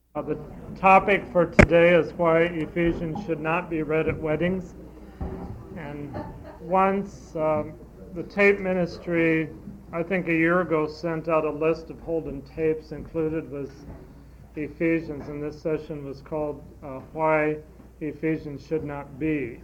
The topic for today is why Ephesians should not be read at weddings. And once the tape ministry, I think a year ago, sent out a list of Holden tapes. Included was Ephesians, and this session was called Why Ephesians Should Not Be.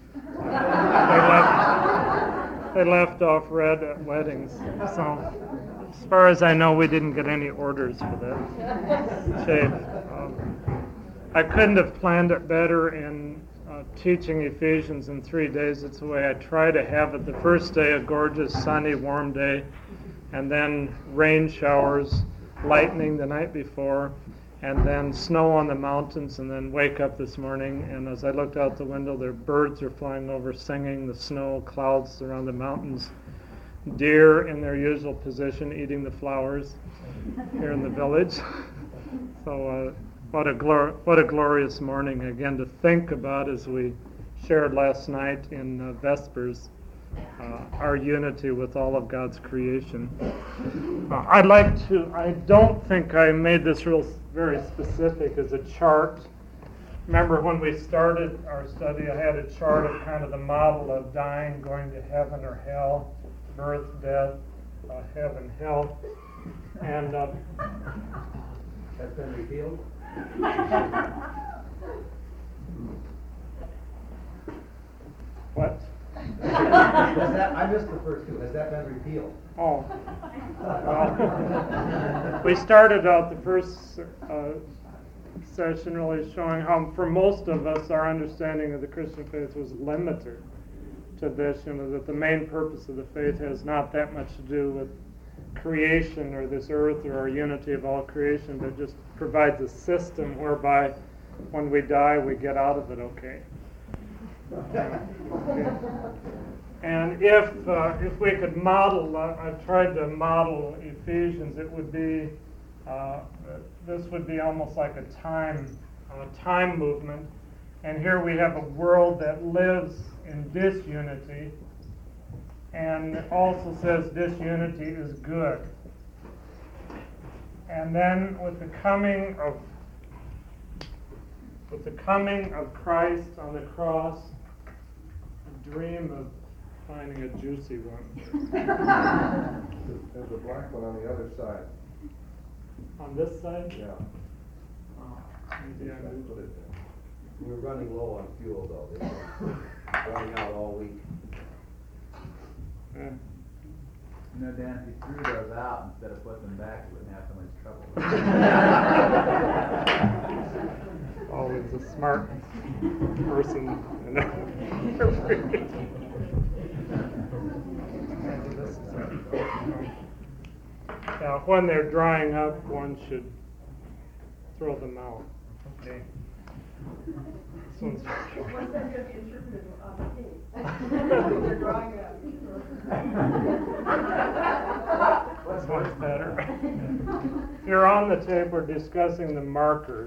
They left off read at weddings. So as far as I know, we didn't get any orders for that tape. I couldn't have planned it better in teaching Ephesians in 3 days. It's the way I try to have it. The first day, a gorgeous, sunny, warm day, and then rain showers, lightning the night before, and then snow on the mountains, and then wake up this morning, and as I looked out the window, there birds are flying over, singing, the snow, clouds around the mountains, deer in their usual position, eating the flowers here in the village. So what a glorious morning again to think about as we shared last night in Vespers, our unity with all of God's creation. I don't think I made this very specific as a chart. Remember when we started our study, I had a chart of kind of the model of dying, going to heaven or hell, birth, death, heaven, hell. And that's been revealed? What? I missed the first two. Has that been repealed? Oh. We started out the first session really showing how, for most of us, our understanding of the Christian faith was limited to this, that the main purpose of the faith has not that much to do with creation or this earth or our unity of all creation, but just provides a system whereby when we die we get out of it okay. And if we could model, I've tried to model Ephesians, it would be this would be almost like a time movement, and here we have a world that lives in disunity, and it also says disunity is good. And then with the coming of Christ on the cross, a dream of finding a juicy one. There's a black one on the other side. On this side? Yeah. Oh, maybe I moved it. We're running low on fuel, though. They're running out all week. Yeah. Dan, if you threw those out instead of putting them back, you wouldn't have so much trouble. Always a smart person. Now, when they're drying up, one should throw them out. Okay. This one's What's that going to be interpreted on the tape? They're drawing up. This one's better. If you're on the tape, we're discussing the markers.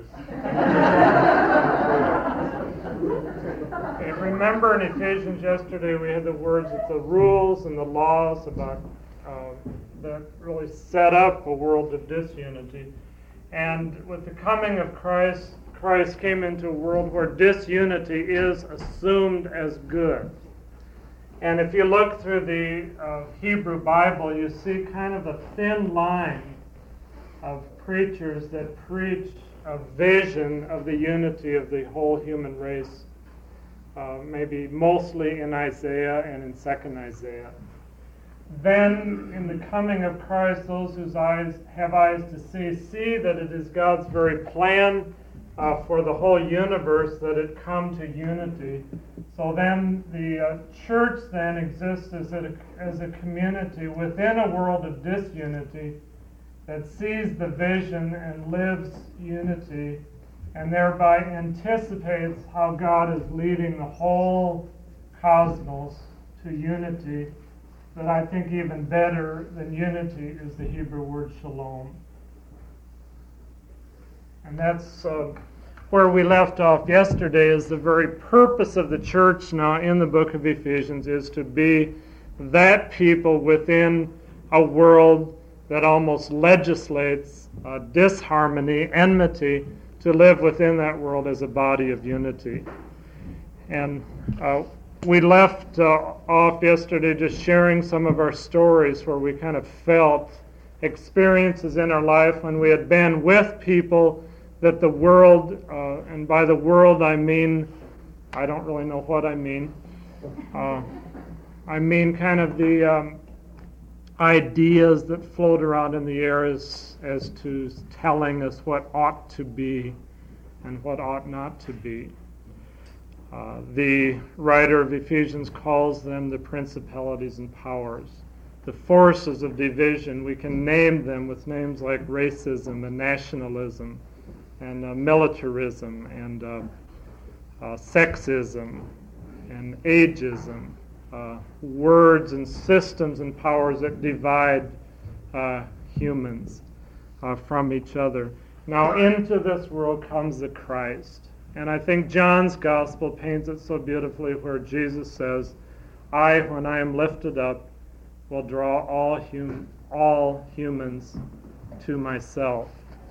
Okay, remember in Ephesians yesterday we had the words that the rules and the laws about that really set up a world of disunity. And with the coming of Christ, Christ came into a world where disunity is assumed as good. And if you look through the Hebrew Bible, you see kind of a thin line of preachers that preach a vision of the unity of the whole human race, maybe mostly in Isaiah and in 2nd Isaiah. Then, in the coming of Christ, those whose eyes have eyes to see that it is God's very plan for the whole universe that it come to unity. So then the church then exists as a community within a world of disunity that sees the vision and lives unity, and thereby anticipates how God is leading the whole cosmos to unity. But I think even better than unity is the Hebrew word shalom. And that's where we left off yesterday, is the very purpose of the church now in the book of Ephesians is to be that people within a world that almost legislates disharmony, enmity, to live within that world as a body of unity. And we left off yesterday just sharing some of our stories where we kind of felt experiences in our life when we had been with people that the world, and by the world I mean, I don't really know what I mean. I mean kind of the ideas that float around in the air as to telling us what ought to be and what ought not to be. The writer of Ephesians calls them the principalities and powers. The forces of division, we can name them with names like racism and nationalism and militarism and sexism and ageism, words and systems and powers that divide humans from each other. Now into this world comes the Christ. And I think John's gospel paints it so beautifully where Jesus says, I, when I am lifted up, will draw all humans to myself.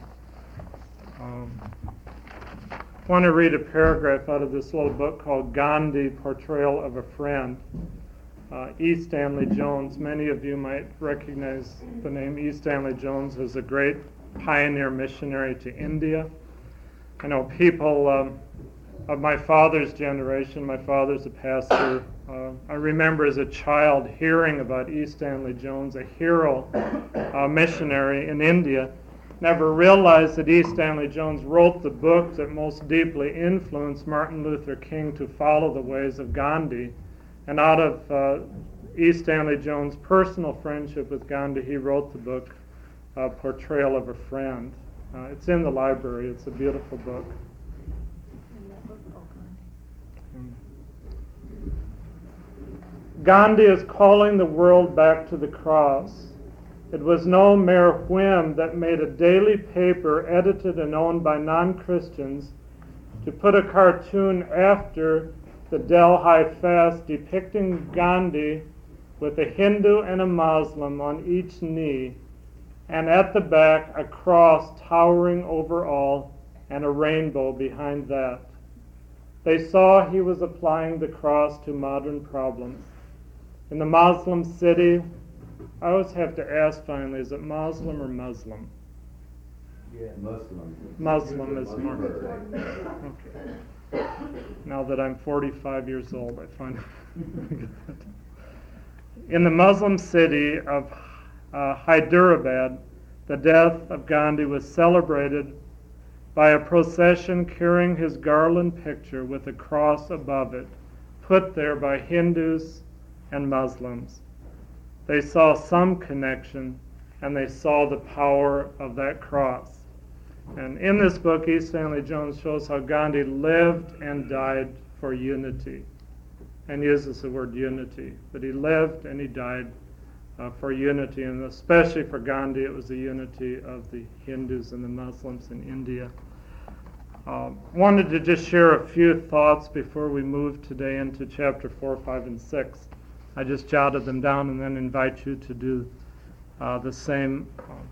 I want to read a paragraph out of this little book called Gandhi, Portrayal of a Friend. E. Stanley Jones, many of you might recognize the name E. Stanley Jones as a great pioneer missionary to India. I know people of my father's generation, my father's a pastor, I remember as a child hearing about E. Stanley Jones, a hero missionary in India. Never realized that E. Stanley Jones wrote the book that most deeply influenced Martin Luther King to follow the ways of Gandhi. And out of E. Stanley Jones' personal friendship with Gandhi, he wrote the book, Portrayal of a Friend. It's in the library. It's a beautiful book. Gandhi is calling the world back to the cross. It was no mere whim that made a daily paper edited and owned by non-Christians to put a cartoon after the Delhi fast depicting Gandhi with a Hindu and a Muslim on each knee, and at the back a cross towering over all and a rainbow behind that. They saw he was applying the cross to modern problems. In the Muslim city, I always have to ask finally, is it Muslim or Muslim? Yeah, Muslim. Muslim is more. Okay. Now that I'm 45 years old, I find in the Muslim city of Hyderabad, the death of Gandhi was celebrated by a procession carrying his garland picture with a cross above it, put there by Hindus and Muslims. They saw some connection, and they saw the power of that cross. And in this book, E. Stanley Jones shows how Gandhi lived and died for unity, and uses the word unity. But he lived and he died for unity, and especially for Gandhi, it was the unity of the Hindus and the Muslims in India. Wanted to just share a few thoughts before we move today into chapter 4, 5, and 6. I just jotted them down and then invite you to do the same.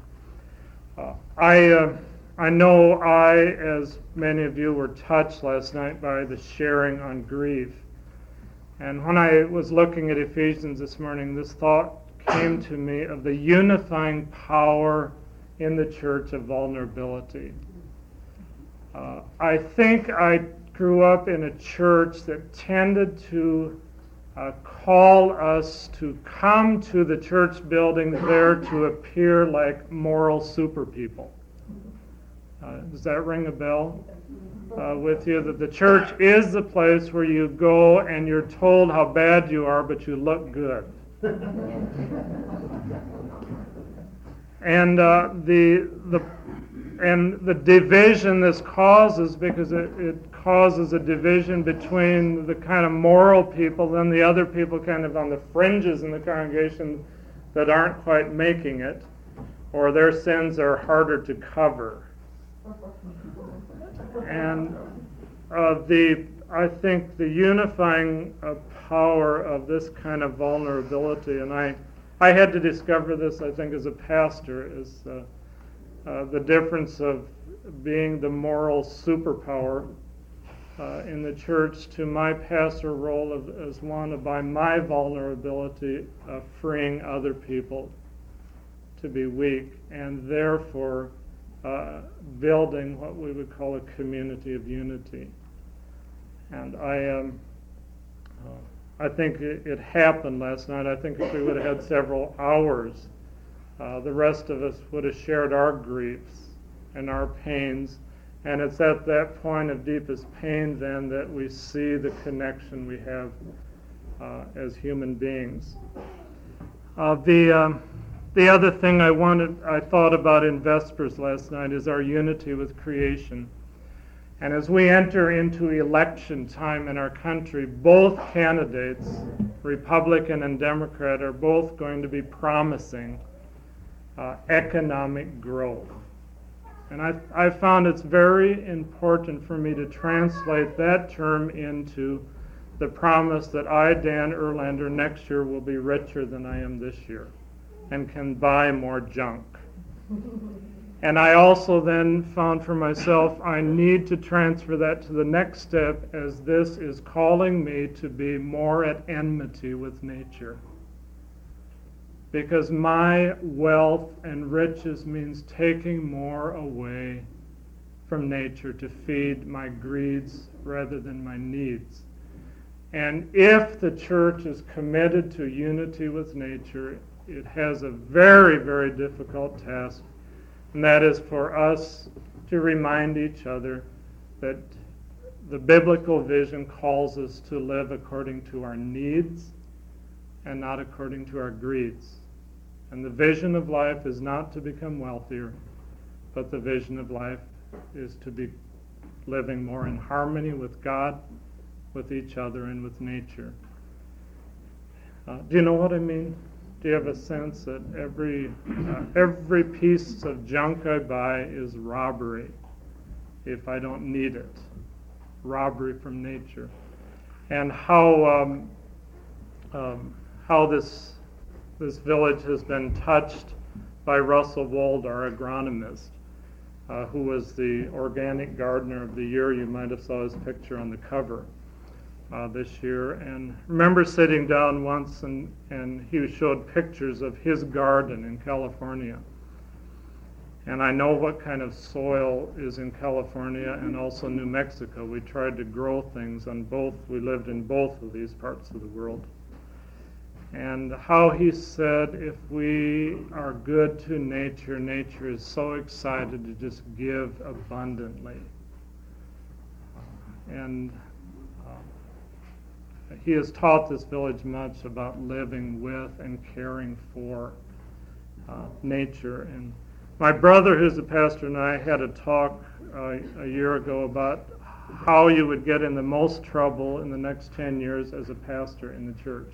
I know as many of you, were touched last night by the sharing on grief. And when I was looking at Ephesians this morning, this thought came to me of the unifying power in the church of vulnerability. I think I grew up in a church that tended to call us to come to the church building there to appear like moral super people. Does that ring a bell with you? That the church is the place where you go and you're told how bad you are, but you look good. And the division this causes, because it causes a division between the kind of moral people and the other people kind of on the fringes in the congregation that aren't quite making it, or their sins are harder to cover. And I think the unifying power of this kind of vulnerability, and I had to discover this, I think, as a pastor, is the difference of being the moral superpower in the church to my pastor role as one by my vulnerability of freeing other people to be weak, and therefore building what we would call a community of unity. And I think it happened last night. I think if we would have had several hours, the rest of us would have shared our griefs and our pains. And it's at that point of deepest pain then that we see the connection we have as human beings. The other thing I thought about in Vespers last night is our unity with creation. And as we enter into election time in our country, both candidates, Republican and Democrat, are both going to be promising economic growth. And I found it's very important for me to translate that term into the promise that I, Dan Erlander, next year will be richer than I am this year and can buy more junk. And I also then found for myself I need to transfer that to the next step, as this is calling me to be more at enmity with nature. Because my wealth and riches means taking more away from nature to feed my greeds rather than my needs. And if the church is committed to unity with nature, it has a very, very difficult task, and that is for us to remind each other that the biblical vision calls us to live according to our needs and not according to our greeds. And the vision of life is not to become wealthier, but the vision of life is to be living more in harmony with God, with each other, and with nature. Do you know what I mean? Do you have a sense that every piece of junk I buy is robbery if I don't need it? Robbery from nature. And how this village has been touched by Russell Wold, our agronomist, who was the organic gardener of the year. You might have saw his picture on the cover this year. And remember sitting down once and he showed pictures of his garden in California. And I know what kind of soil is in California and also New Mexico. We tried to grow things on both. We lived in both of these parts of the world. And how he said, if we are good to nature, nature is so excited to just give abundantly. And he has taught this village much about living with and caring for nature. And my brother, who's a pastor, and I had a talk a year ago about how you would get in the most trouble in the next 10 years as a pastor in the church.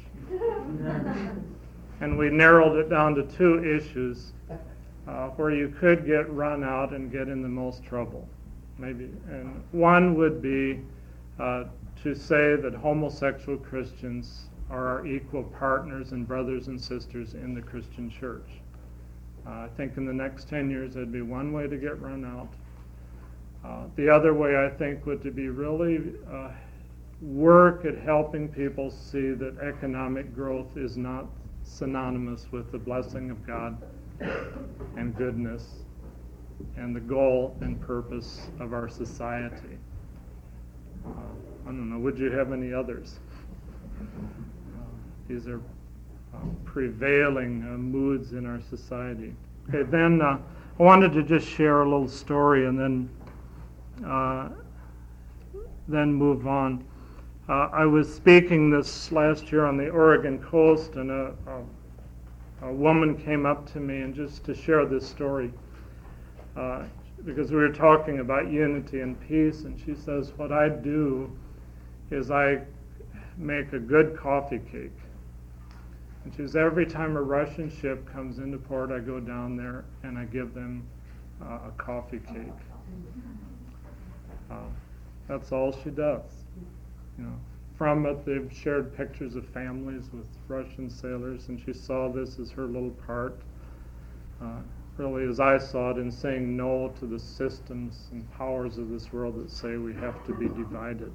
And we narrowed it down to two issues where you could get run out and get in the most trouble. Maybe. And one would be to say that homosexual Christians are our equal partners and brothers and sisters in the Christian church. I think in the next 10 years that'd be one way to get run out. The other way, I think, would to be really work at helping people see that economic growth is not synonymous with the blessing of God and goodness and the goal and purpose of our society. I don't know, would you have any others? These are prevailing moods in our society. Okay, then I wanted to just share a little story and then move on. I was speaking this last year on the Oregon coast, and a woman came up to me and just to share this story because we were talking about unity and peace, and she says, what I do is I make a good coffee cake. And she says, every time a Russian ship comes into port, I go down there and I give them a coffee cake. That's all she does. You know, from it, they've shared pictures of families with Russian sailors, and she saw this as her little part. really, as I saw it, in saying no to the systems and powers of this world that say we have to be divided.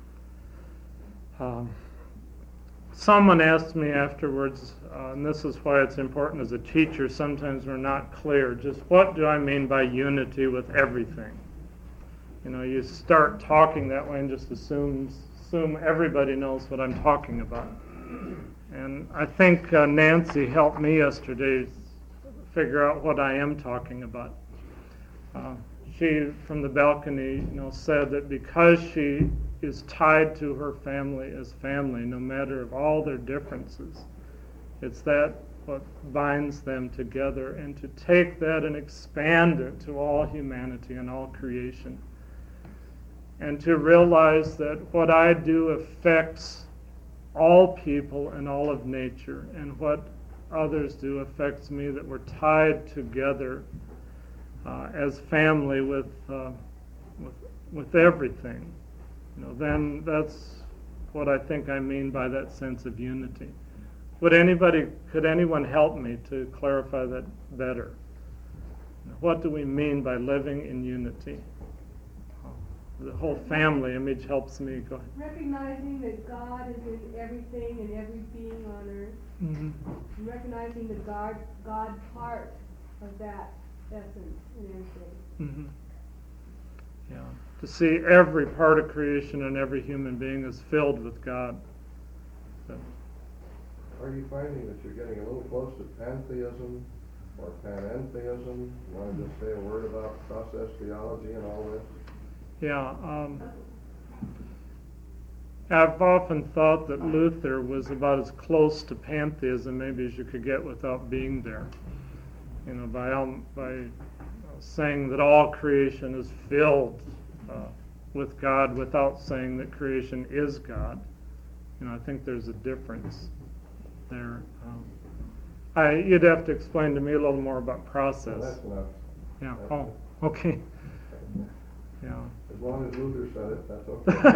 Someone asked me afterwards, and this is why it's important as a teacher, sometimes we're not clear, just what do I mean by unity with everything? You know, you start talking that way and just assume everybody knows what I'm talking about. And I think Nancy helped me yesterday figure out what I am talking about. She, from the balcony, said that because she is tied to her family as family, no matter of all their differences, it's that what binds them together, and to take that and expand it to all humanity and all creation, and to realize that what I do affects all people and all of nature, and what others do affects me, that we're tied together as family with everything. Then that's what I think I mean by that sense of unity. Could anyone help me to clarify that better? What do we mean by living in unity? The whole family image helps me. Go ahead. Recognizing that God is in everything and every being on earth. Mm-hmm. Recognizing the God part of that essence in everything. Mm-hmm. Yeah. To see every part of creation and every human being is filled with God. So. Are you finding that you're getting a little close to pantheism or panentheism? You want to just say a word about process theology and all this? Yeah. I've often thought that Luther was about as close to pantheism maybe as you could get without being there. By saying that all creation is filled with God without saying that creation is God. I think there's a difference there. You'd have to explain to me a little more about process. Well, that's enough. Yeah. That's Oh, okay. Yeah. As long as Luther said it, that's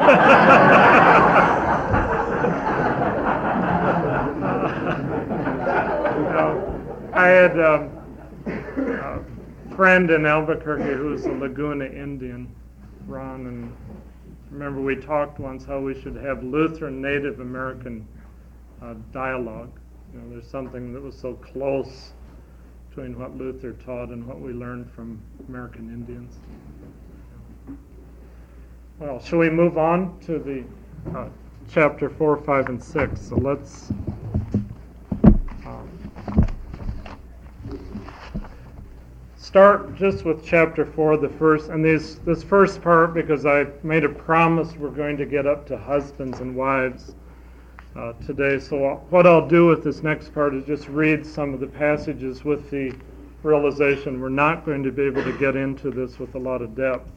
okay. I had a friend in Albuquerque who was a Laguna Indian, Ron, and remember we talked once how we should have Lutheran Native American dialogue. There's something that was so close between what Luther taught and what we learned from American Indians. Well, shall we move on to the chapter 4, 5, and 6? So let's start just with chapter 4, the first, and this first part, because I made a promise we're going to get up to husbands and wives today. So what I'll do with this next part is just read some of the passages with the realization we're not going to be able to get into this with a lot of depth.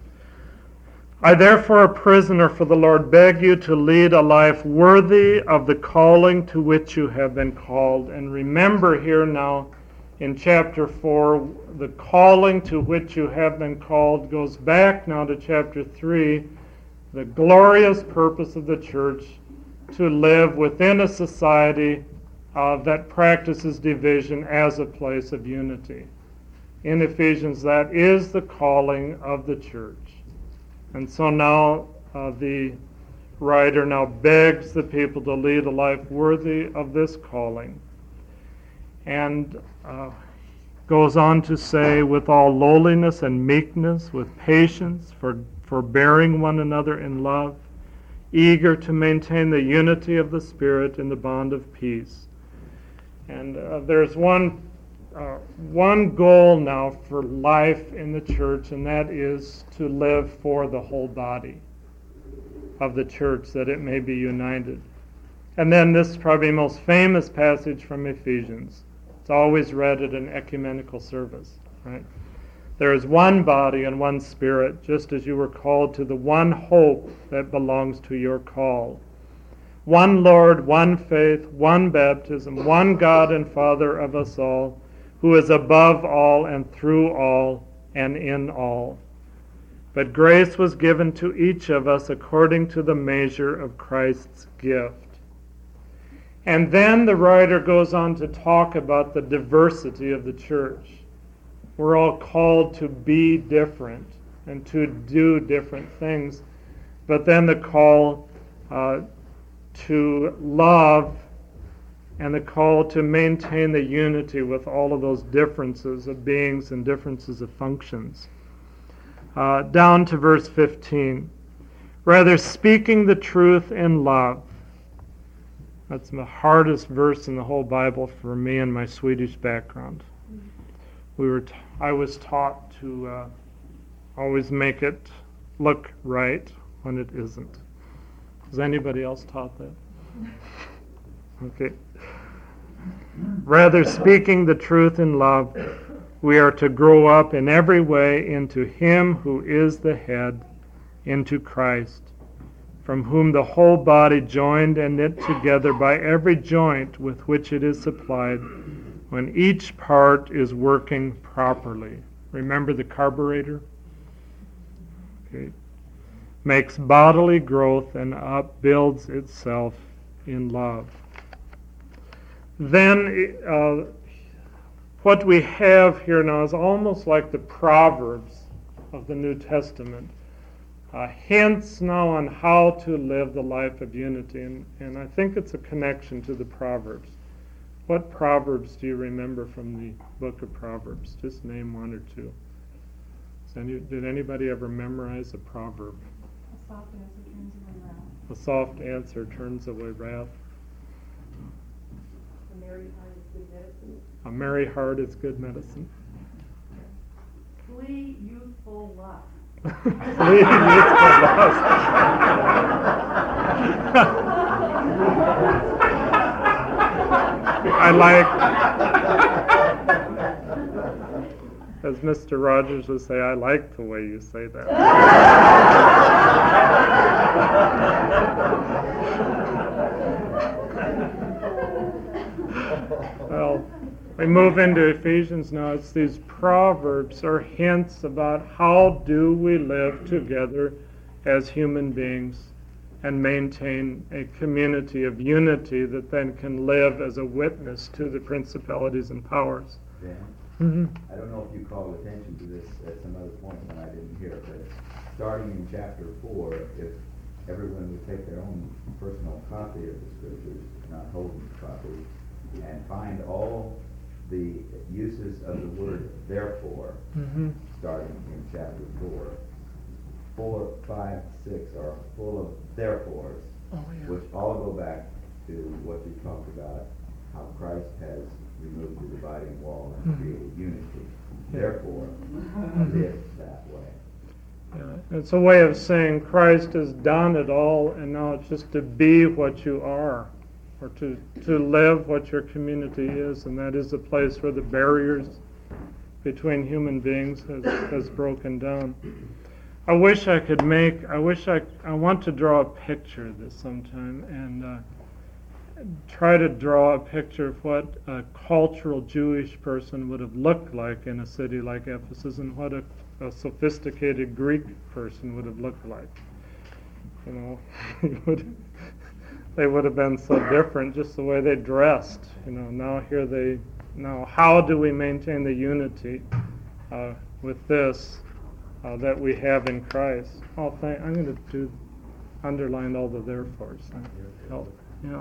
I therefore, a prisoner for the Lord, beg you to lead a life worthy of the calling to which you have been called. And remember here now in chapter 4, the calling to which you have been called goes back now to chapter 3, the glorious purpose of the church to live within a society that practices division as a place of unity. In Ephesians, that is the calling of the church. And so now the writer now begs the people to lead a life worthy of this calling. And goes on to say, with all lowliness and meekness, with patience, forbearing one another in love, eager to maintain the unity of the Spirit in the bond of peace. And there's one goal now for life in the church, and that is to live for the whole body of the church, that it may be united. And then this is probably the most famous passage from Ephesians. It's always read at an ecumenical service, right? There is one body and one Spirit, just as you were called to the one hope that belongs to your call. One Lord, one faith, one baptism, one God and Father of us all, who is above all and through all and in all. But grace was given to each of us according to the measure of Christ's gift. And then the writer goes on to talk about the diversity of the church. We're all called to be different and to do different things. But then the call to love and the call to maintain the unity with all of those differences of beings and differences of functions. Down to verse 15. Rather, speaking the truth in love. That's the hardest verse in the whole Bible for me and my Swedish background. I was taught to always make it look right when it isn't. Has anybody else taught that? Okay. Rather, speaking the truth in love, we are to grow up in every way into Him who is the head, into Christ, from whom the whole body, joined and knit together by every joint with which it is supplied, when each part is working properly. Remember the carburetor? Okay. Makes bodily growth and upbuilds itself in love. Then what we have here now is almost like the Proverbs of the New Testament. Hints now on how to live the life of unity, and I think it's a connection to the Proverbs. What Proverbs do you remember from the book of Proverbs? Just name one or two. Did anybody ever memorize a proverb? A soft answer turns away wrath. A soft answer turns away wrath. A merry heart is good medicine. A merry heart is good medicine. Flee youthful lust. Flee youthful lust. I like, as Mr. Rogers would say, I like the way you say that. Well, we move into Ephesians now. It's these proverbs or hints about how do we live together as human beings and maintain a community of unity that then can live as a witness to the principalities and powers. Dan, Mm-hmm. I don't know if you called attention to this at some other point when I didn't hear it, but starting in chapter 4, if everyone would take their own personal copy of the scriptures, not Holden's copy, and find all the uses of the word therefore, Mm-hmm. starting in chapter 4. 4, 5, 6 are full of therefores, which all go back to what you talked about, how Christ has removed the dividing wall and created unity. Therefore, live that way. Yeah. It's a way of saying Christ has done it all, and now it's just to be what you are, or to live what your community is, and that is a place where the barriers between human beings has broken down. I want to draw a picture of this sometime, and try to draw a picture of what a cultural Jewish person would have looked like in a city like Ephesus, and what a sophisticated Greek person would have looked like. You know, they would have been so different, just the way they dressed. You know, now how do we maintain the unity with this that we have in Christ? I'm going to underline all the therefores. Help. Yeah.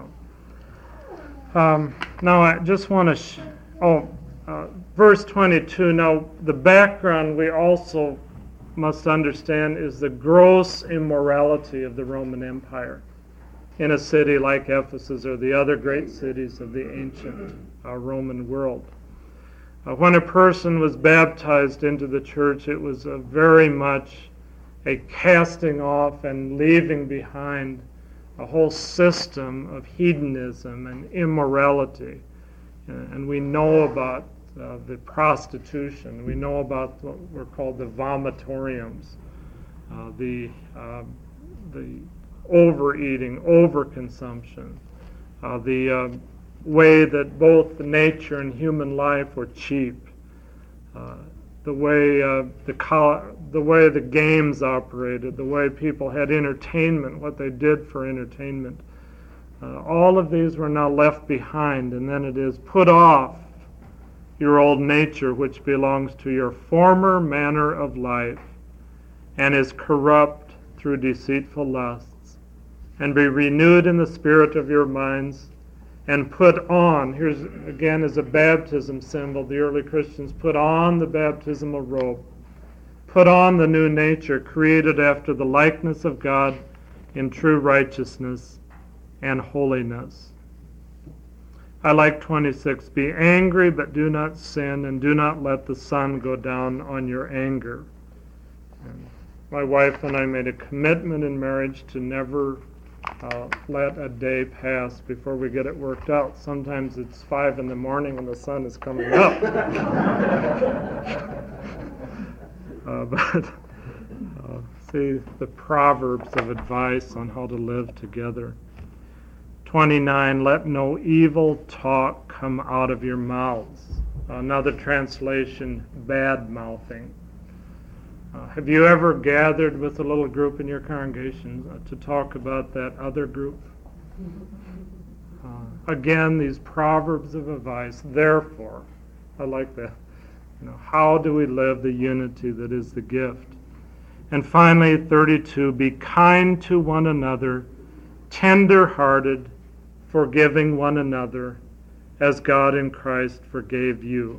Now I just want to, verse 22, now the background we also must understand is the gross immorality of the Roman Empire in a city like Ephesus or the other great cities of the ancient Roman world. When a person was baptized into the church, it was very much a casting off and leaving behind a whole system of hedonism and immorality. And we know about the prostitution. We know about what were called the vomitoriums, the overeating, overconsumption, the way that both nature and human life were cheap, the way the games operated, the way people had entertainment, what they did for entertainment. All of these were now left behind, and then it is put off your old nature, which belongs to your former manner of life and is corrupt through deceitful lusts, and be renewed in the spirit of your minds, and put on, here's again is a baptism symbol, the early Christians put on the baptismal robe, put on the new nature created after the likeness of God in true righteousness and holiness. I like 26, be angry but do not sin, and do not let the sun go down on your anger. And my wife and I made a commitment in marriage to never let a day pass before we get it worked out. Sometimes it's 5 in the morning and the sun is coming up. But see the proverbs of advice on how to live together. 29, let no evil talk come out of your mouths. Another translation, bad mouthing. Have you ever gathered with a little group in your congregation to talk about that other group? Again, these proverbs of advice. Therefore, I like that. How do we live the unity that is the gift? And finally, 32, be kind to one another, tender-hearted, forgiving one another, as God in Christ forgave you.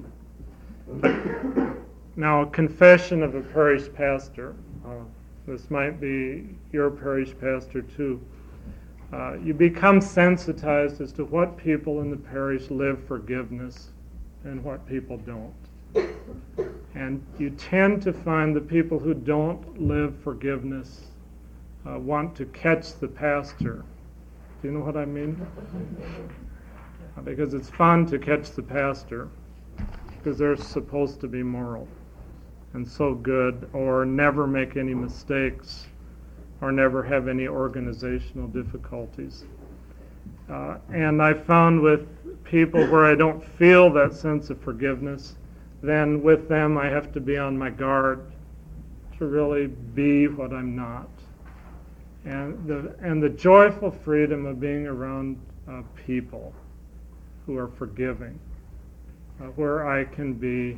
Now, a confession of a parish pastor. This might be your parish pastor too. You become sensitized as to what people in the parish live forgiveness and what people don't. And you tend to find the people who don't live forgiveness want to catch the pastor. Do you know what I mean? Because it's fun to catch the pastor, because they're supposed to be moral and so good, or never make any mistakes, or never have any organizational difficulties. And I found with people where I don't feel that sense of forgiveness, then with them I have to be on my guard to really be what I'm not. And the joyful freedom of being around people who are forgiving, where I can be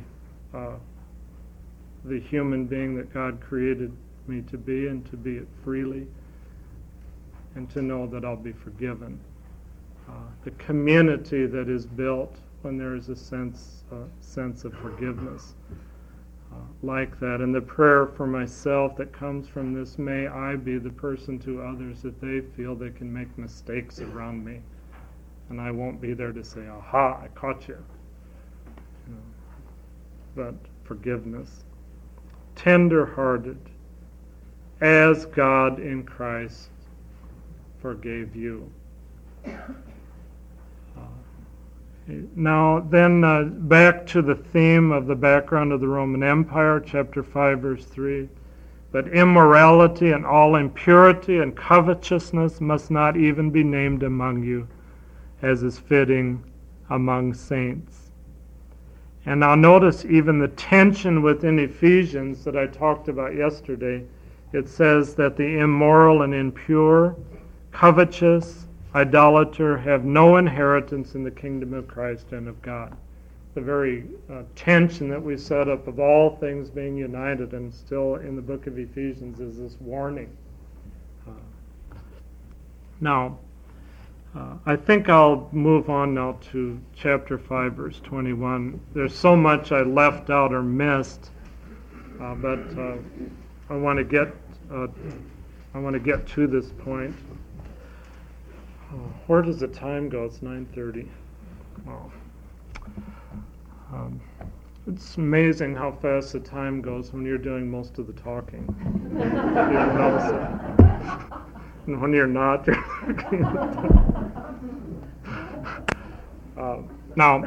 the human being that God created me to be, and to be it freely, and to know that I'll be forgiven. The community that is built when there is a sense of forgiveness like that. And the prayer for myself that comes from this, may I be the person to others that they feel they can make mistakes around me, and I won't be there to say, aha, I caught you. But forgiveness. Tender-hearted, as God in Christ forgave you. Now, then back to the theme of the background of the Roman Empire, chapter 5, verse 3. But immorality and all impurity and covetousness must not even be named among you, as is fitting among saints. And now notice even the tension within Ephesians that I talked about yesterday. It says that the immoral and impure, covetous, idolater have no inheritance in the kingdom of Christ and of God. The very tension that we set up of all things being united, and still in the book of Ephesians is this warning. Now, I think I'll move on now to chapter 5, verse 21. There's so much I left out or missed, but I want to get to this point. Where does the time go? It's 9:30. Wow. It's amazing how fast the time goes when you're doing most of the talking. You don't notice it. And when you're not, you're looking at the time. Now,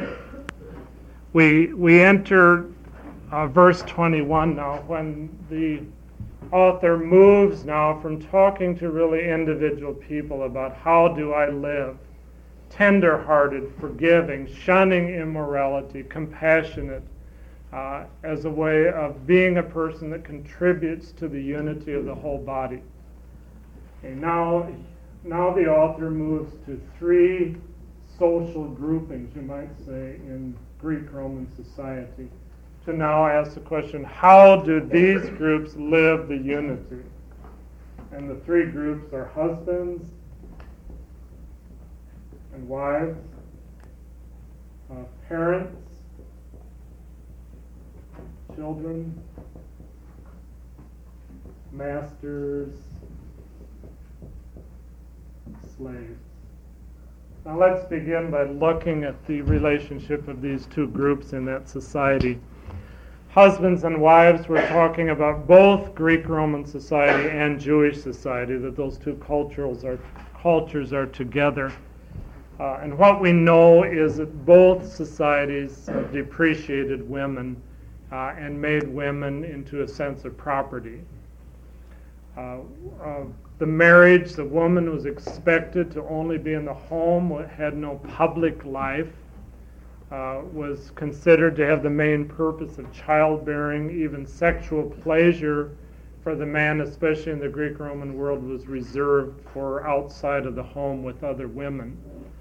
we enter verse 21 now, when the author moves now from talking to really individual people about how do I live, tender-hearted, forgiving, shunning immorality, compassionate, as a way of being a person that contributes to the unity of the whole body. And now the author moves to 3 social groupings, you might say, in Greek-Roman society, to now ask the question, how do these groups live the unity? And the three groups are husbands and wives, parents, children, masters, slaves. Now let's begin by looking at the relationship of these two groups in that society. Husbands and wives, we're talking about both Greek-Roman society and Jewish society, that those two cultures are together. And what we know is that both societies depreciated women and made women into a sense of property. The marriage, the woman was expected to only be in the home, had no public life, was considered to have the main purpose of childbearing. Even sexual pleasure for the man, especially in the Greek-Roman world, was reserved for outside of the home with other women.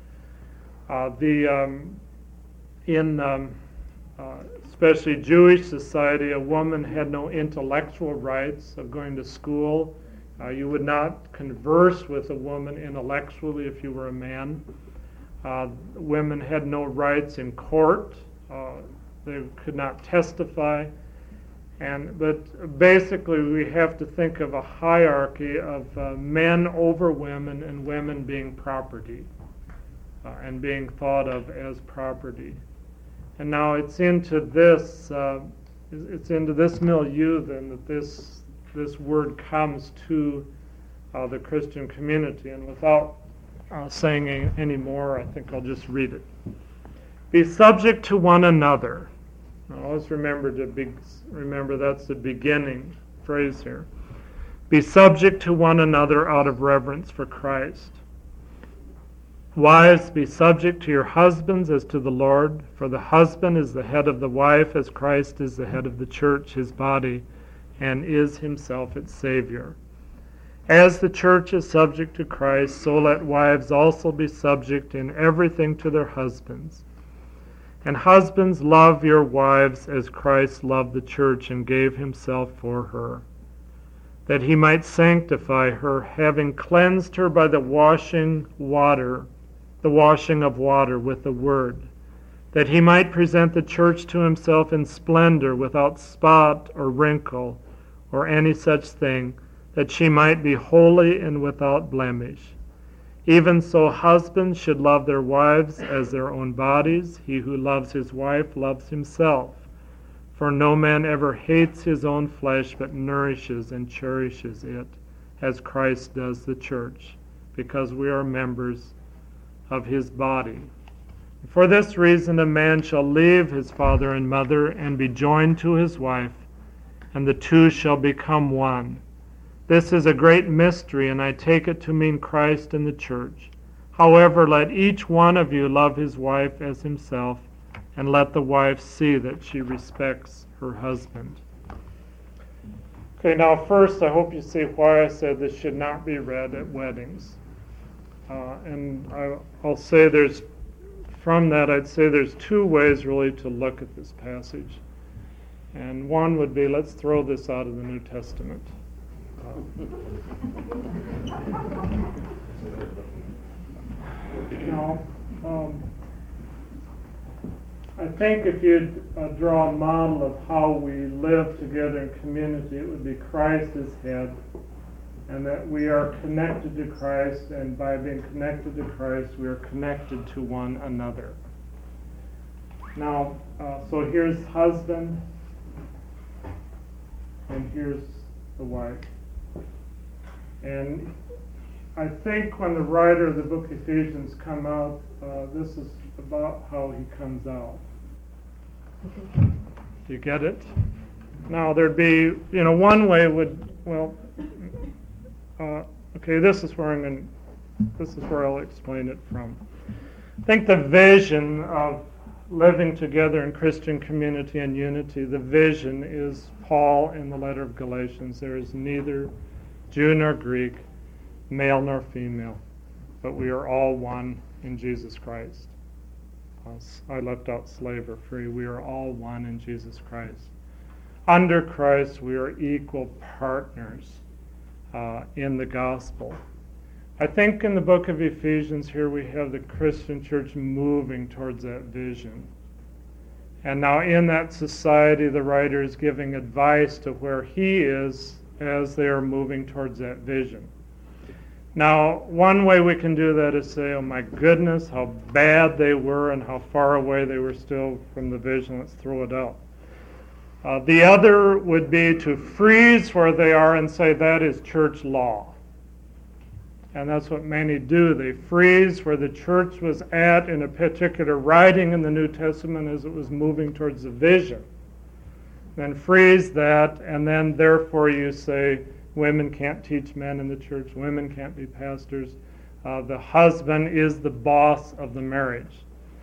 Especially Jewish society, a woman had no intellectual rights of going to school. You would not converse with a woman intellectually if you were a man. Women had no rights in court. They could not testify. But basically we have to think of a hierarchy of men over women and women being property and being thought of as property. And now it's into this milieu then that this word comes to the Christian community. And without saying any more, I think I'll just read it. Be subject to one another. Now let's remember that's the beginning phrase here. Be subject to one another out of reverence for Christ. Wives, be subject to your husbands as to the Lord, for the husband is the head of the wife, as Christ is the head of the church, his body, and is himself its Savior. As the church is subject to Christ, so let wives also be subject in everything to their husbands. And husbands, love your wives as Christ loved the church and gave himself for her, that he might sanctify her, having cleansed her by the washing of water with the word, that he might present the church to himself in splendor, without spot or wrinkle or any such thing, that she might be holy and without blemish. Even so, husbands should love their wives as their own bodies. He who loves his wife loves himself. For no man ever hates his own flesh, but nourishes and cherishes it, as Christ does the church, because we are members of his body. For this reason a man shall leave his father and mother and be joined to his wife, and the two shall become one. This is a great mystery, and I take it to mean Christ and the church. However, let each one of you love his wife as himself, and let the wife see that she respects her husband. Okay, now first I hope you see why I said this should not be read at weddings. And I'll say I'd say there's two ways really to look at this passage. And one would be, let's throw this out of the New Testament. I think if you'd draw a model of how we live together in community, it would be Christ as head, and that we are connected to Christ, and by being connected to Christ, we are connected to one another. Now, so here's husband, and here's the wife. And I think when the writer of the book of Ephesians come out, this is about how he comes out. Do you get it? Now there'd be, one way this is where I'll explain it from. I think the vision of living together in Christian community and unity, the vision is Paul in the letter of Galatians. There is neither Jew nor Greek, male nor female, but we are all one in Jesus Christ. I left out slave or free. We are all one in Jesus Christ. Under Christ, we are equal partners in the gospel. I think in the book of Ephesians here we have the Christian church moving towards that vision. And now in that society, the writer is giving advice to where he is as they are moving towards that vision. Now, one way we can do that is say, oh my goodness, how bad they were and how far away they were still from the vision. Let's throw it out. The other would be to freeze where they are and say that is church law. And that's what many do. They freeze where the church was at in a particular writing in the New Testament as it was moving towards the vision. Then freeze that, and then therefore you say women can't teach men in the church, women can't be pastors. The husband is the boss of the marriage.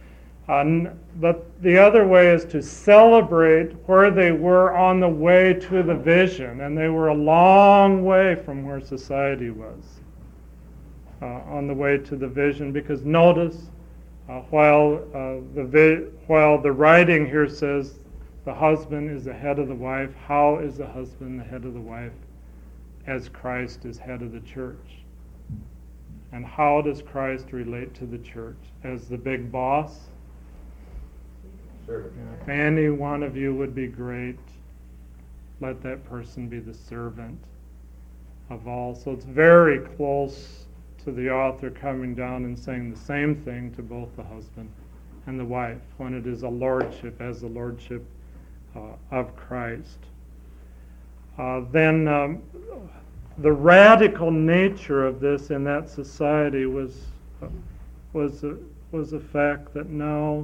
But the other way is to celebrate where they were on the way to the vision, and they were a long way from where society was on the way to the vision. Because notice, while the writing here says the husband is the head of the wife, how is the husband the head of the wife? As Christ is head of the church. And how does Christ relate to the church? As the big boss? Servant. If any one of you would be great, let that person be the servant of all. So it's very close to the author coming down and saying the same thing to both the husband and the wife when it is a lordship, as the lordship of Christ. Then the radical nature of this in that society was the fact that now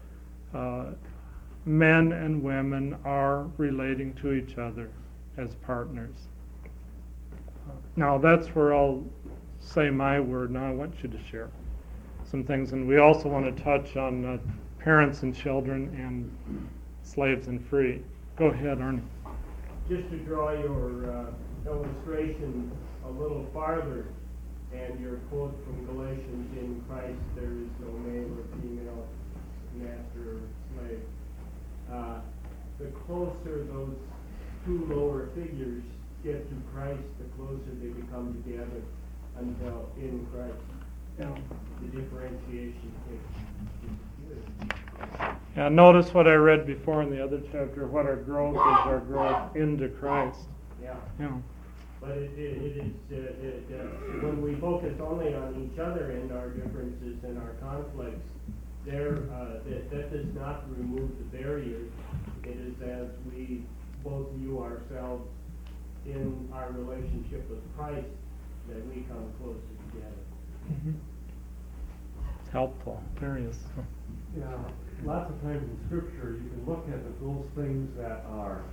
men and women are relating to each other as partners. Now that's where I'll say my word. Now I want you to share some things, and we also want to touch on parents and children and slaves and free. Go ahead, Arnie. Just to draw your illustration a little farther, and your quote from Galatians, in Christ there is no male or female, master or slave. The closer those two lower figures get to Christ, the closer they become together until in Christ the differentiation takes. Yeah, notice what I read before in the other chapter. What our growth is, our growth into Christ. Yeah. Yeah. But it is when we focus only on each other and our differences and our conflicts, that does not remove the barriers. It is as we both view ourselves in our relationship with Christ that we come closer together. Mm-hmm. It's helpful. There he is. Yeah, lots of times in Scripture you can look at those things that are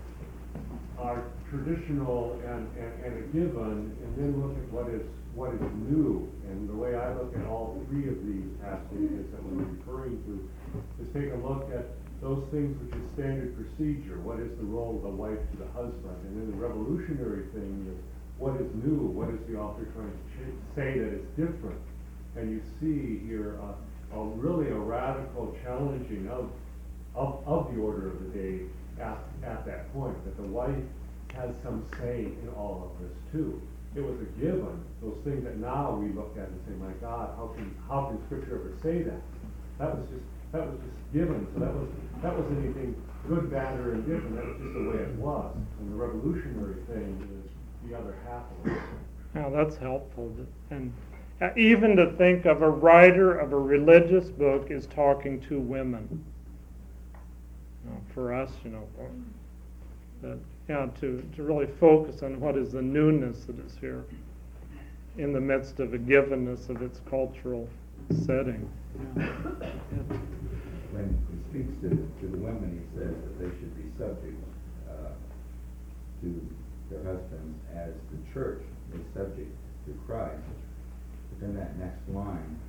traditional and a given, and then look at what is new. And the way I look at all three of these passages that we're referring to is take a look at those things which is standard procedure. What is the role of the wife to the husband? And then the revolutionary thing is what is new? What is the author trying to say that is different? And you see here really a radical challenging of the order of the day at that point, that the wife has some say in all of this too. It was a given, those things that now we look at and say, my God, how can Scripture ever say that? That was just given. So that wasn't anything good, bad, or indifferent. That was just the way it was. And the revolutionary thing is the other half of it. Now that's helpful. And even to think of a writer of a religious book is talking to women. For us, to really focus on what is the newness that is here in the midst of a givenness of its cultural setting. When he speaks to the women, he says that they should be subject to their husbands as the church is subject to Christ. But then that next line,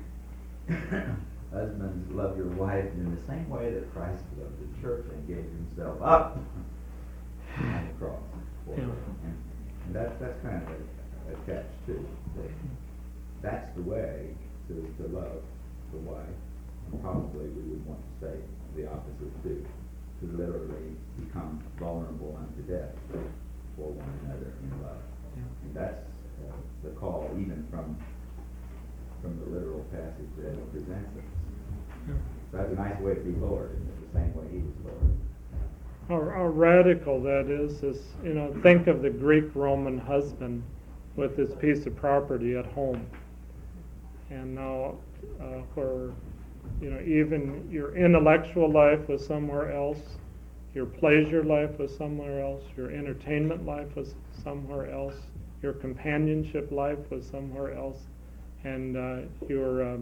husbands, love your wife in the same way that Christ loved the church and gave himself up on the cross for her. And that's kind of a catch too. That's the way to love the wife. probably we would want to say the opposite too, to literally become vulnerable unto death for one another in love. And that's the call even from the literal passage that it presents us. So that's a nice way to be Lord, isn't it? The same way he was Lord. How radical that is, think of the Greek-Roman husband with his piece of property at home. And now, where, even your intellectual life was somewhere else, your pleasure life was somewhere else, your entertainment life was somewhere else, your companionship life was somewhere else, and your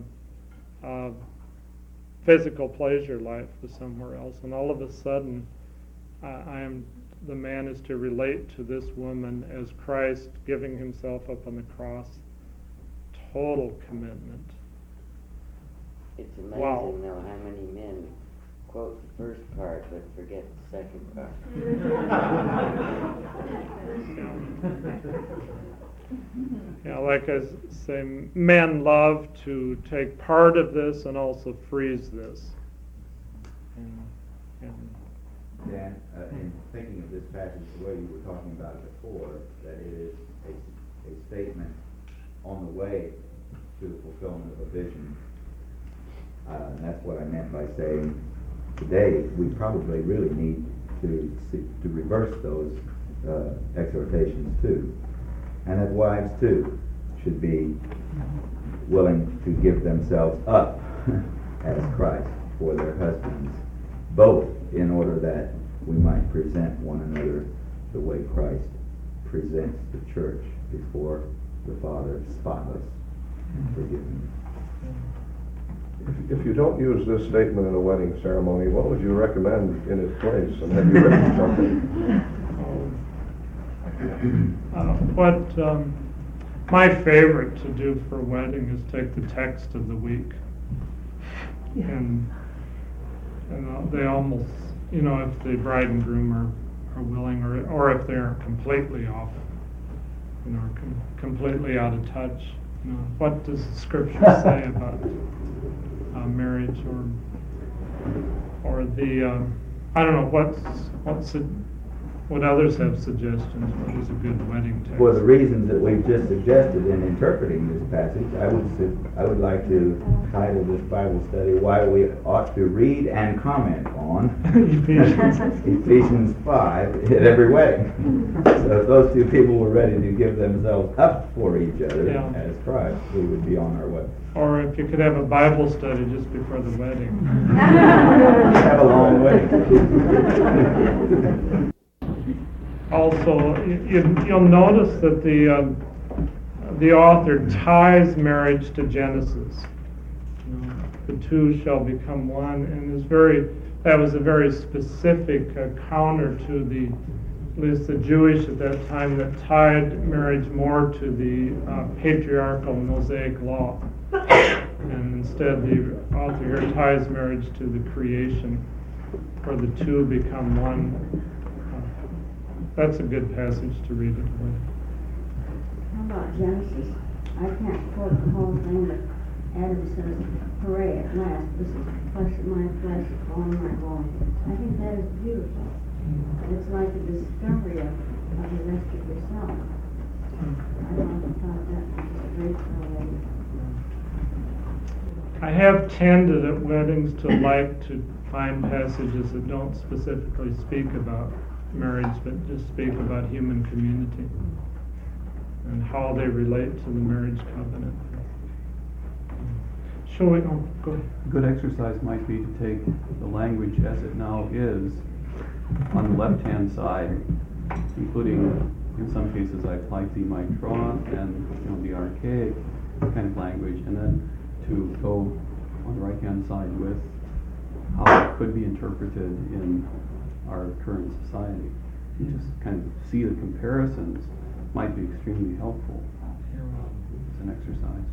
physical pleasure life was somewhere else. And all of a sudden, the man is to relate to this woman as Christ giving himself up on the cross. Total commitment. It's amazing, Wow. though, how many men quote the first part but forget the second part. Yeah, like I say, men love to take part of this and also freeze this. Dan, in thinking of this passage the way you were talking about it before, that it is a statement on the way to the fulfillment of a vision. And that's what I meant by saying today we probably really need to reverse those exhortations too. And that wives too should be willing to give themselves up as Christ for their husbands, both in order that we might present one another the way Christ presents the church before the Father, spotless, forgiven. If you don't use this statement in a wedding ceremony, what would you recommend in its place? And have you written something? My favorite to do for a wedding is take the text of the week, and they almost, if the bride and groom are willing, or if they're completely off, completely out of touch. What does the Scripture say about marriage, or the I don't know what others have suggestions. What is a good wedding text? For the reasons that we've just suggested in interpreting this passage, I would like to title this Bible study "Why We Ought to Read and Comment on Ephesians 5 at Every Wedding." So if those two people were ready to give themselves up for each other as Christ, we would be on our way. Or if you could have a Bible study just before the wedding. Have a long wedding. Also, you'll notice that the author ties marriage to Genesis. The two shall become one, and that was a very specific counter to at least the Jewish at that time, that tied marriage more to the patriarchal Mosaic law. And instead, the author here ties marriage to the creation, where the two become one. That's a good passage to read it with. How about Genesis? I can't quote the whole thing, but Adam says, "Hooray, at last, this is flesh of my flesh, bone of my bone." I think that is beautiful. And it's like a discovery of the rest of yourself. I thought that was a great revelation. I have tended at weddings to like to find passages that don't specifically speak about marriage, but just speak about human community and how they relate to the marriage covenant. Shall we? Oh, go ahead. A good exercise might be to take the language as it now is on the left-hand side, including, in some cases, I applied the mitra and the archaic kind of language, and then to go on the right-hand side with how it could be interpreted in our current society. You just kind of see the comparisons might be extremely helpful as an exercise.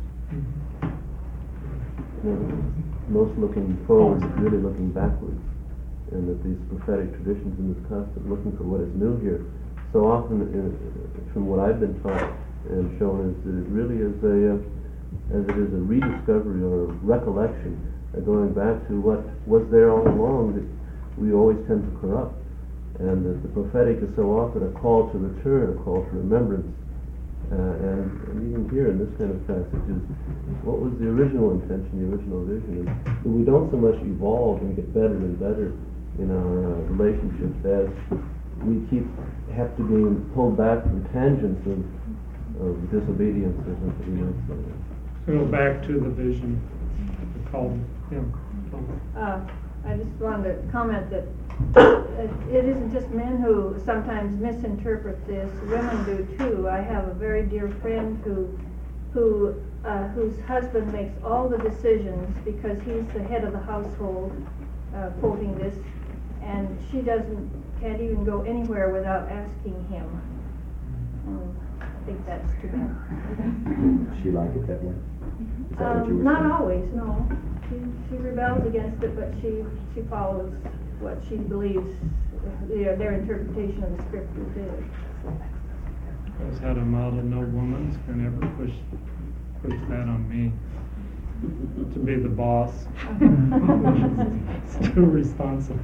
Most looking forward is really looking backwards, and that these prophetic traditions and this constant looking for what is new here, so often, from what I've been taught and shown, is that it really is a rediscovery or a recollection going back to what was there all along that we always tend to corrupt. And that the prophetic is so often a call to return, a call to remembrance. And even here in this kind of passages, what was the original intention, the original vision? And we don't so much evolve and get better and better in our relationships as we have to be pulled back from tangents of disobedience or something else. Go back to the vision. Called him. I just wanted to comment that it isn't just men who sometimes misinterpret this. Women do too. I have a very dear friend whose husband makes all the decisions because he's the head of the household, quoting this, and she can't even go anywhere without asking him. I think that's too bad. Does she like it that way? Is that what you were Not saying? always, no. She rebels against it, but she follows what she believes their interpretation of the scriptures is. Always had a model, no woman's gonna ever push that on me. To be the boss. It's too responsible.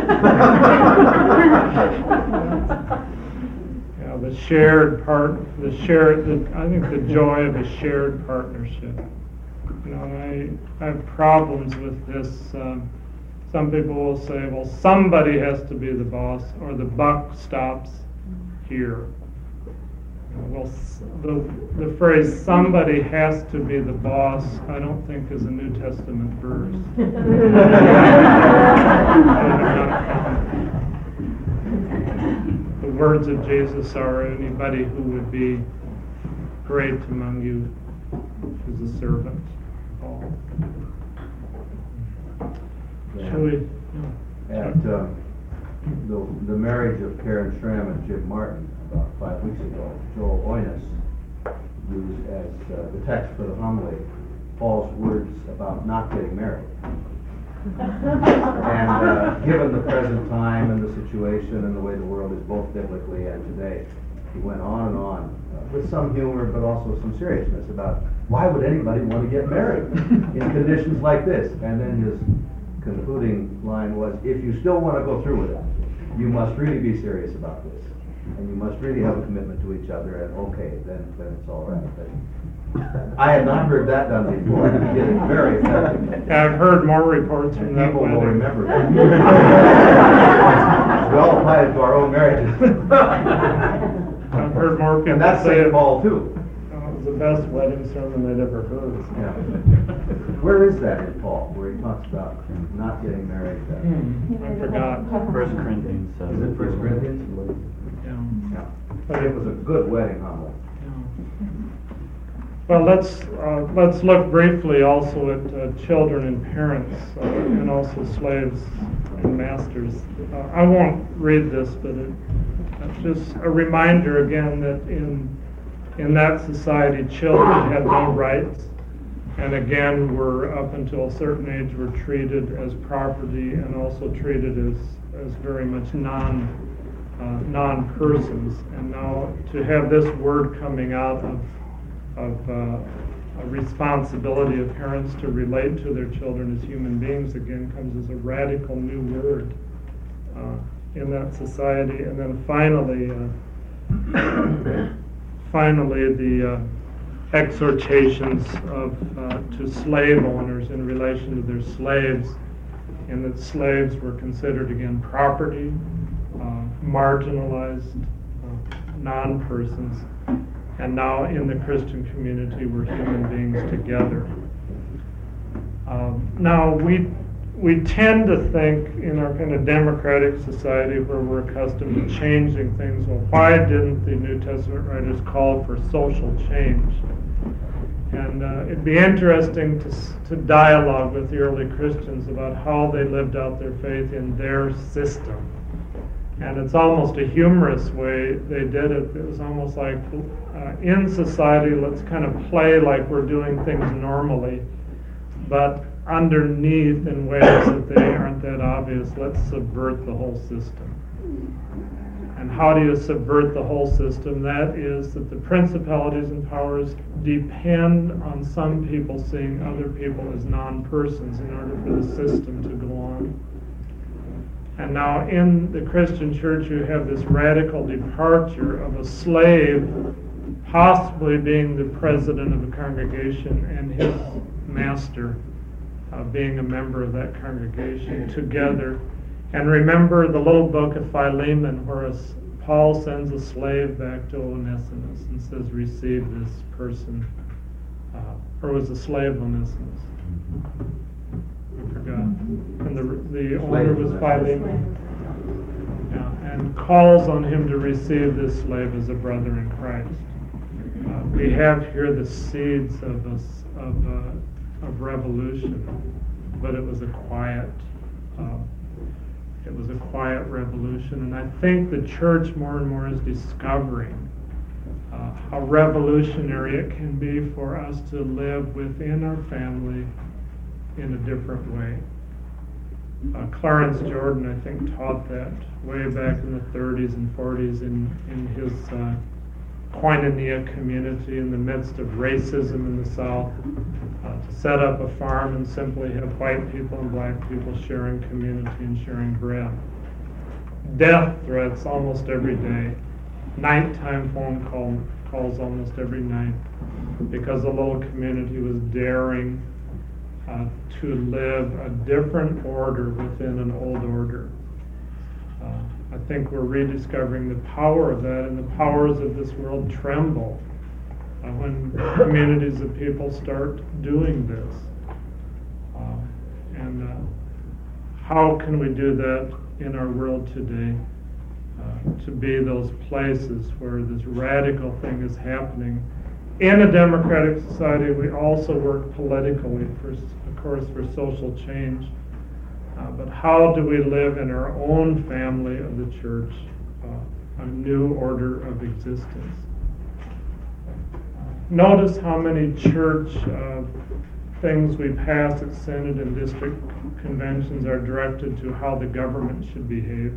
Yeah, the shared part, I think the joy of a shared partnership. You know, and I have problems with this. Some people will say, well, somebody has to be the boss, or the buck stops here. Well, the phrase "somebody has to be the boss" I don't think is a New Testament verse. The words of Jesus are, anybody who would be great among you is a servant. Paul. Yeah. Shall we? At the marriage of Karen Schramm and Jim Martin about 5 weeks ago, Joel Oynes used as the text for the homily Paul's words about not getting married. And given the present time and the situation and the way the world is both biblically and today, he went on and on with some humor but also some seriousness about why would anybody want to get married in conditions like this? And then his concluding line was, if you still want to go through with it, you must really be serious about this. And you must really have a commitment to each other, and okay, then it's all right. But I had not heard that done before. He did it very effectively. Yeah, I've heard more reports from that people will wedding. remember that. We all apply it to our own marriages. I've heard more people And that's say St. it Paul too. was the best wedding sermon they'd ever heard. Yeah. Where is that in Paul, where he talks about not getting married? I forgot. 1 Corinthians Is it 1 Corinthians? Yeah. Yeah. But it was a good wedding homily. Well, let's look briefly also at children and parents, and also slaves and masters. I won't read this, but it's just a reminder again that in that society, children had no rights, and again, were up until a certain age were treated as property and also treated as very much non-persons. And now to have this word coming out of a responsibility of parents to relate to their children as human beings again comes as a radical new word in that society. And then finally the exhortations to slave owners in relation to their slaves, and that slaves were considered again property, marginalized non-persons. And now in the Christian community, we're human beings together. Now we tend to think in our kind of democratic society where we're accustomed to changing things, well, why didn't the New Testament writers call for social change? And it'd be interesting to dialogue with the early Christians about how they lived out their faith in their system. And it's almost a humorous way they did it. It was almost like in society, let's kind of play like we're doing things normally, but underneath in ways that they aren't that obvious, let's subvert the whole system. And And how do you subvert the whole system? That is that the principalities and powers depend on some people seeing other people as non-persons in order for the system to go on. And now in the Christian church you have this radical departure of a slave possibly being the president of a congregation and his master being a member of that congregation together. And remember the little book of Philemon where Paul sends a slave back to Onesimus and says, receive this person. Or was a slave Onesimus? I forgot. And the owner was Philemon. Yeah, and calls on him to receive this slave as a brother in Christ. We have here the seeds of revolution, but it was a quiet revolution, and I think the church more and more is discovering how revolutionary it can be for us to live within our family in a different way. Clarence Jordan, I think, taught that way back in the 30s and 40s in his Koinonia community in the midst of racism in the South, to set up a farm and simply have white people and black people sharing community and sharing bread. Death threats almost every day. Nighttime phone calls almost every night because the little community was daring to live a different order within an old order. I think we're rediscovering the power of that, and the powers of this world tremble when communities of people start doing this. And how can we do that in our world today? To be those places where this radical thing is happening. In a democratic society, we also work politically, of course, for social change. But how do we live in our own family of the church, a new order of existence? Notice how many church things we pass at Synod and district conventions are directed to how the government should behave,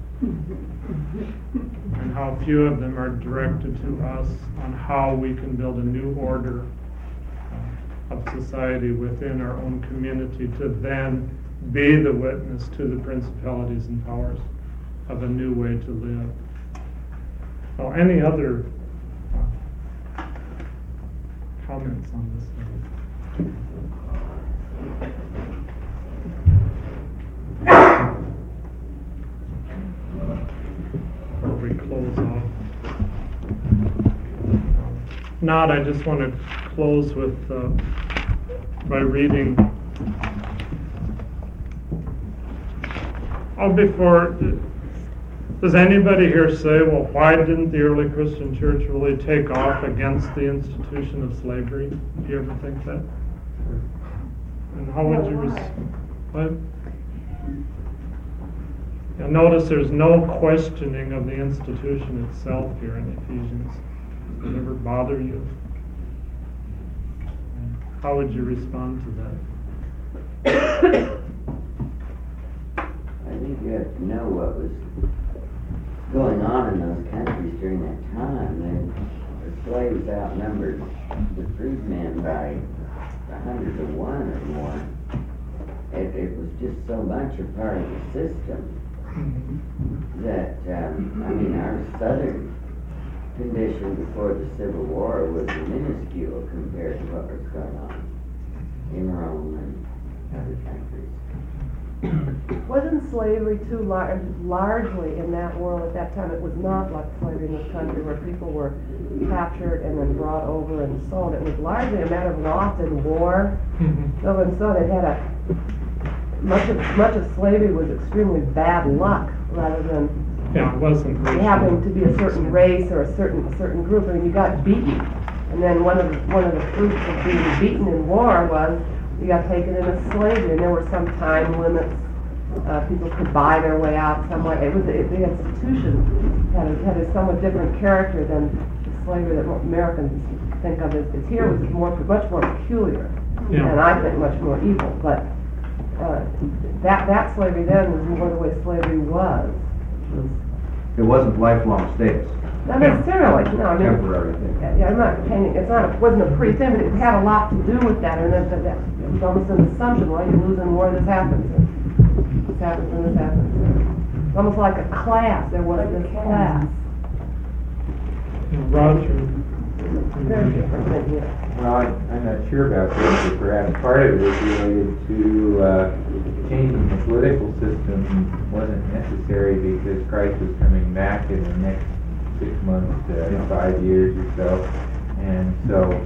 and how few of them are directed to us on how we can build a new order of society within our own community to then be the witness to the principalities and powers of a new way to live. Well, any other comments on this thing? Before we close off. Not, I just want to close with by reading. Does anybody here say, well, why didn't the early Christian church really take off against the institution of slavery? Do you ever think that? And how would you what? Now notice there's no questioning of the institution itself here in Ephesians. Does it ever bother you? How would you respond to that? I think you have to know what was going on in those countries during that time. The slaves outnumbered the freedmen by 100 to 1 or more. It was just so much a part of the system that, our southern condition before the Civil War was minuscule compared to what was going on in Rome and other countries. Wasn't slavery too largely in that world at that time? It was not like slavery in this country where people were captured and then brought over and sold. It was largely a matter of loss in war. So and so they had much of slavery was extremely bad luck rather than it wasn't having to be a certain race or a certain group. I mean, you got beaten, and then one of the fruits of being beaten in war was you got taken into slavery, and there were some time limits. People could buy their way out some way. The institution had a somewhat different character than the slavery that Americans think of as here, which is much more peculiar, and I think much more evil. But that slavery then was more the way slavery was It wasn't lifelong status. Not necessarily, no, I mean. Temporary thing. Yeah, I'm not painting, it wasn't a pre-thing, but it had a lot to do with that, and that it was almost an assumption, well, you lose in war, this happens, and this happens, and this happens. It's almost like a class, there was this class. Roger. Very different than here. Well, I'm not sure about this, but perhaps part of it is related to changing the political system wasn't necessary because Christ was coming back in the next 6 months to 5 years or so, and so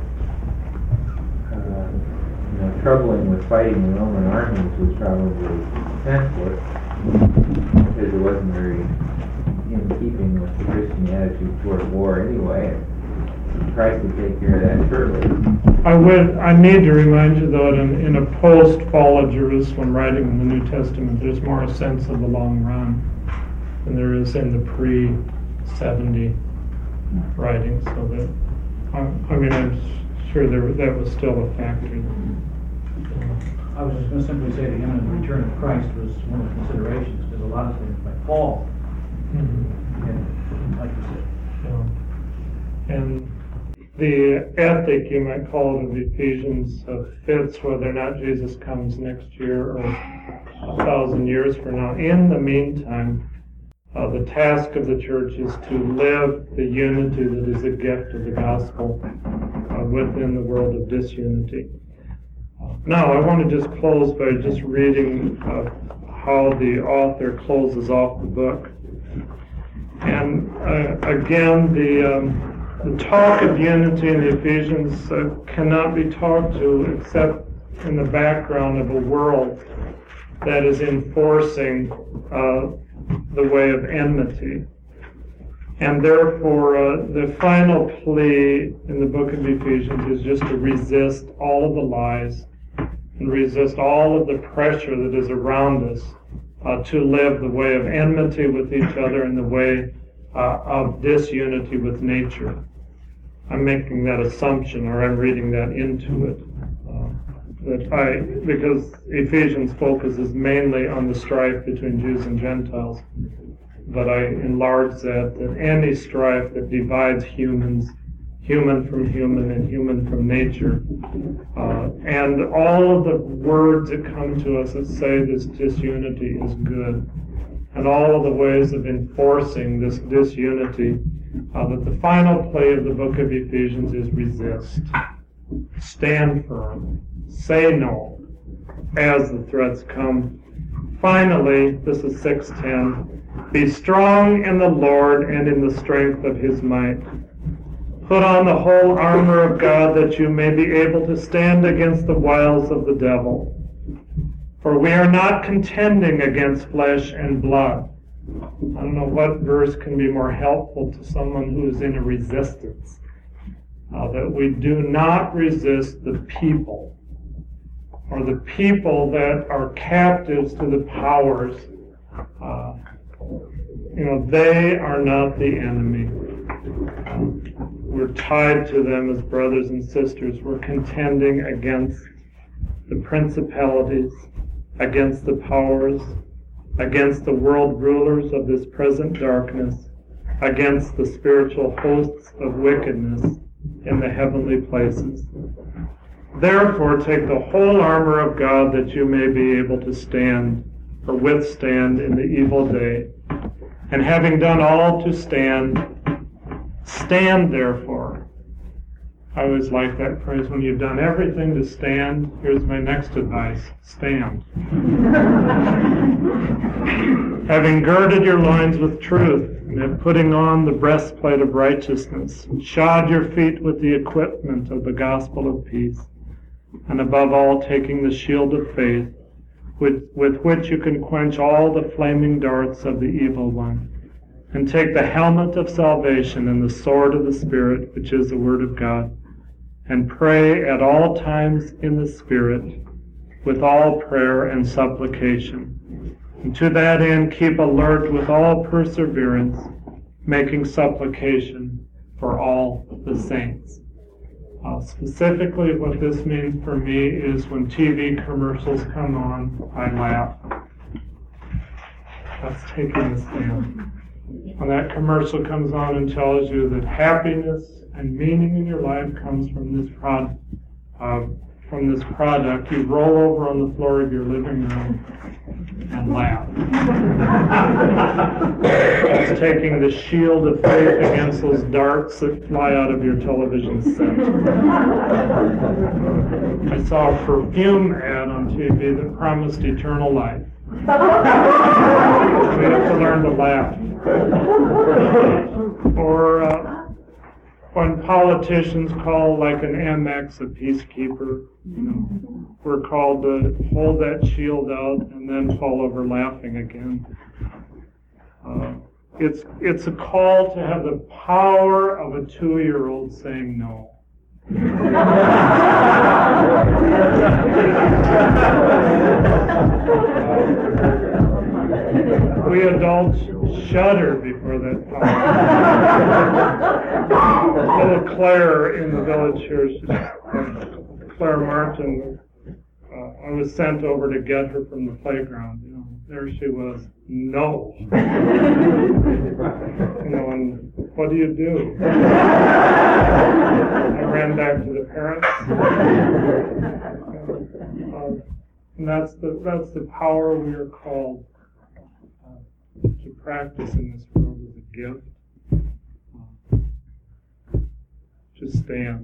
troubling with fighting the Roman armies was probably senseless because it wasn't very in keeping with the Christian attitude toward war anyway. Christ would take care of that shortly. I need to remind you though, in a post-fall of Jerusalem writing in the New Testament, there's more a sense of the long run than there is in the pre-70 writing. So that, I'm sure that was still a factor. I was just going to simply say the imminent return of Christ was one of the considerations, because a lot of things might fall. And like you said. Yeah. And the ethic, you might call it, of Ephesians fits whether or not Jesus comes next year or 1,000 years from now. In the meantime, the task of the church is to live the unity that is a gift of the gospel within the world of disunity. Now, I want to just close by just reading how the author closes off the book. And again, the talk of unity in the Ephesians cannot be talked to except in the background of a world that is enforcing the way of enmity. And therefore, the final plea in the book of Ephesians is just to resist all of the lies and resist all of the pressure that is around us to live the way of enmity with each other and the way of disunity with nature. I'm making that assumption, or I'm reading that into it. Because Ephesians focuses mainly on the strife between Jews and Gentiles, but I enlarge that any strife that divides humans, human from human and human from nature, and all of the words that come to us that say this disunity is good, and all of the ways of enforcing this disunity, that the final plea of the book of Ephesians is resist. Stand firm. Say no as the threats come. Finally, this is 6:10, be strong in the Lord and in the strength of his might. Put on the whole armor of God that you may be able to stand against the wiles of the devil. For we are not contending against flesh and blood. I don't know what verse can be more helpful to someone who is in a resistance. That we do not resist the people, or the people that are captives to the powers. They are not the enemy. We're tied to them as brothers and sisters. We're contending against the principalities, against the powers, against the world rulers of this present darkness, against the spiritual hosts of wickedness in the heavenly places. Therefore, take the whole armor of God that you may be able to stand or withstand in the evil day. And having done all to stand, stand therefore. I always like that phrase, when you've done everything to stand, here's my next advice, stand. Having girded your loins with truth, and putting on the breastplate of righteousness, shod your feet with the equipment of the gospel of peace, and above all taking the shield of faith, with which you can quench all the flaming darts of the evil one, and take the helmet of salvation and the sword of the Spirit, which is the word of God, and pray at all times in the Spirit, with all prayer and supplication. And to that end keep alert with all perseverance, making supplication for all the saints. Specifically, what this means for me is when TV commercials come on, I laugh. That's taking a stand. when that commercial comes on and tells you that happiness and meaning in your life comes from this product, you roll over on the floor of your living room and laugh. It's taking the shield of faith against those darts that fly out of your television set. I saw a perfume ad on TV that promised eternal life. We have to learn to laugh. Or when politicians call like an Amex a peacekeeper, we're called to hold that shield out and then fall over laughing again. It's a call to have the power of a 2-year-old saying no. We adults shudder before that power. Little Claire in the village here, Claire Martin, I was sent over to get her from the playground. There she was, no. And what do you do? I ran back to the parents. And that's the power we are called to practice in this world as a gift. Just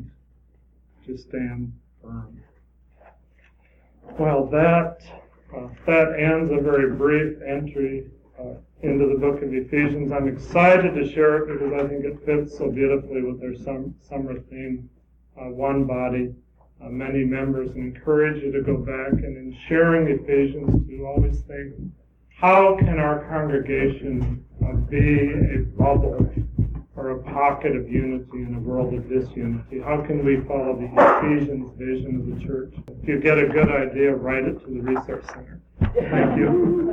stand firm. Well, that ends a very brief entry into the book of Ephesians. I'm excited to share it because I think it fits so beautifully with their summer theme, one body, many members, and encourage you to go back and in sharing Ephesians to always think, how can our congregation be a bubble or a pocket of unity in a world of disunity? How can we follow the Ephesians vision of the church? If you get a good idea, write it to the Resource Center. Thank you.